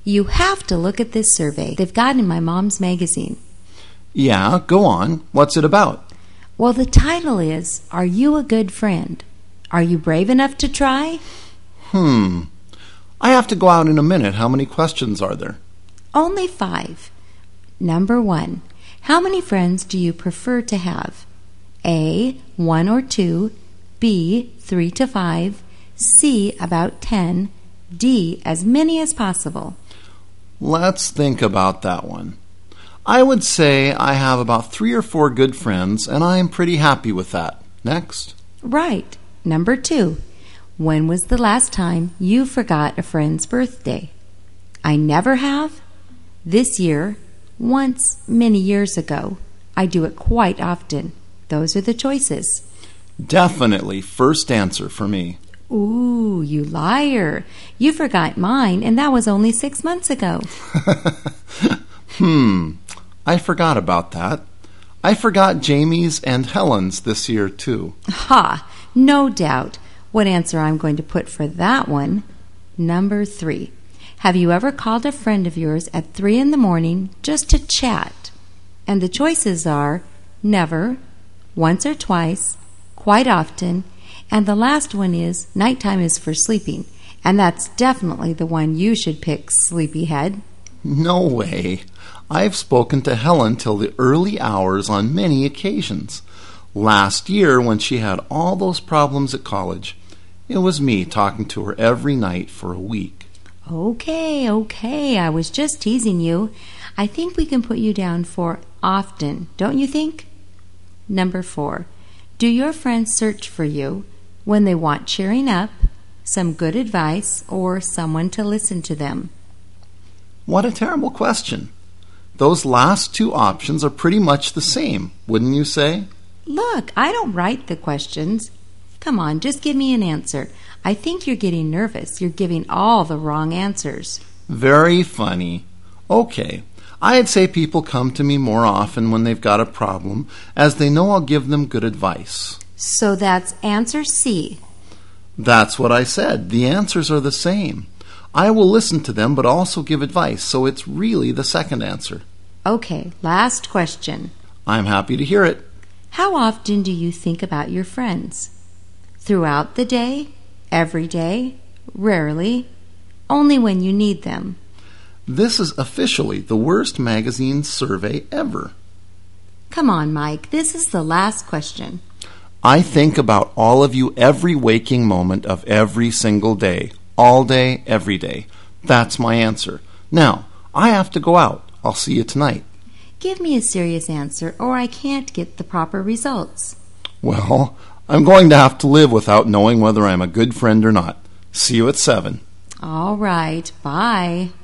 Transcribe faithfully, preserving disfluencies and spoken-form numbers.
You have to look at this survey they've got in my mom's magazine. Yeah, go on. What's it about? Well, the title is, Are You a Good Friend? Are you brave enough to try? Hmm. I have to go out in a minute. How many questions are there? Only five. Number one, how many friends do you prefer to have? A, one or two, B, three to five, C, about ten, D, as many as possible. Let's think about that one. I would say I have about three or four good friends, and I am pretty happy with that. Next. Right. Number two, when was the last time you forgot a friend's birthday? I never have. This year, once, many years ago. I do it quite often. Those are the choices. Definitely first answer for me. Ooh, you liar. You forgot mine, and that was only six months ago. hmm, I forgot about that. I forgot Jamie's and Helen's this year, too. Ha, no doubt. What answer I'm going to put for that one? Number three. Have you ever called a friend of yours at three in the morning just to chat? And the choices are never, once or twice, quite often, and the last one is nighttime is for sleeping. And that's definitely the one you should pick, sleepyhead. No way. I've spoken to Helen till the early hours on many occasions. Last year, when she had all those problems at college, it was me talking to her every night for a week. Okay, okay, I was just teasing you. I think we can put you down for often, don't you think? Number four, do your friends search for you when they want cheering up, some good advice, or someone to listen to them? What a terrible question. Those last two options are pretty much the same, wouldn't you say? Look, I don't write the questions. Come on, just give me an answer. I think you're getting nervous. You're giving all the wrong answers. Very funny. Okay, I'd say people come to me more often when they've got a problem, as they know I'll give them good advice. So that's answer C. That's what I said. The answers are the same. I will listen to them, but also give advice, so it's really the second answer. Okay, last question. I'm happy to hear it. How often do you think about your friends? Throughout the day? Every day? Rarely? Only when you need them? This is officially the worst magazine survey ever. Come on, Mike. This is the last question. I think about all of you every waking moment of every single day. All day, every day. That's my answer. Now, I have to go out. I'll see you tonight. Give me a serious answer, or I can't get the proper results. Well, I'm going to have to live without knowing whether I'm a good friend or not. See you at seven. All right. Bye.